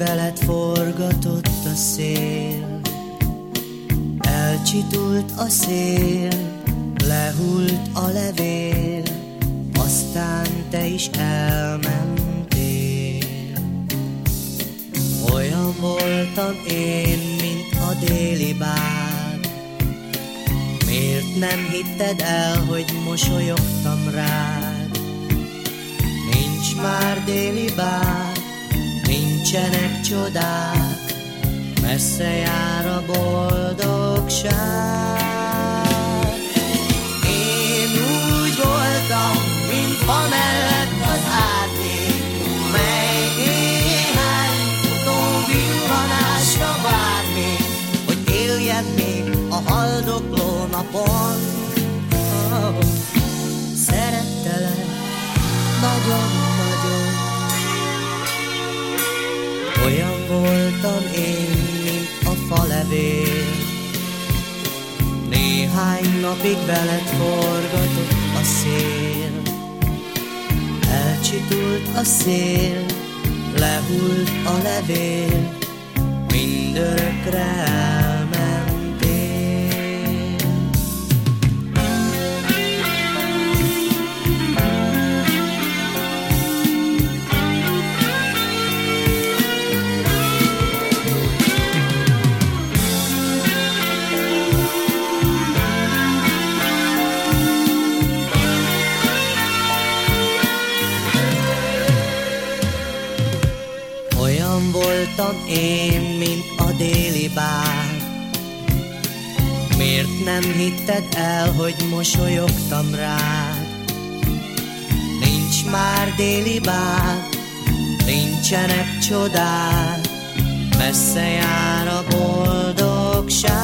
veled forgatott a szél. Elcsitult a szél, lehult a levél, aztán te is elmentél. Olyan voltam én, mint a déli bár. Miért nem hitted el, hogy mosolyogtam rád? Nincs már déli bár, nincsenek csodák, messze jár a boldogság. Én úgy voltam, mint fa mellett az árnyék, mely néhány futó villanásra vár még, hogy éljen még a haldokló napon. Szerettelek nagyon-nagyon. Olyan voltam én, mint a falevél. Néhány napig veled forgatott a szél. Elcsitult a szél, lehult a levél, mindörökre elmentél. Olyan voltam én, mint a déli bár. Miért nem hitted el, hogy mosolyogtam rád? Nincs már déli bár, nincsenek csodák, messze jár a boldogság.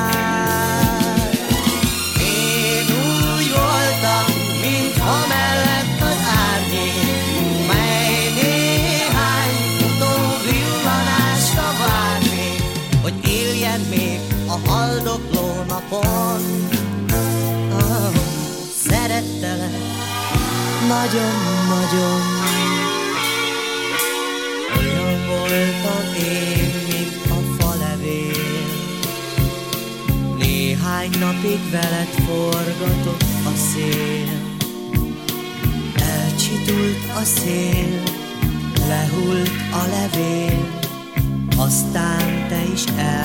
Én úgy voltam, mint ha mellett az árnyék, mely néhány futó villanásra vár még, hogy éljen még a haldokló napon. Szerettelek nagyon-nagyon. Olyan voltam én, mint a falevél. Néhány napig veled forgatott a szél. Elcsitult a szél, lehult a levél, aztán te is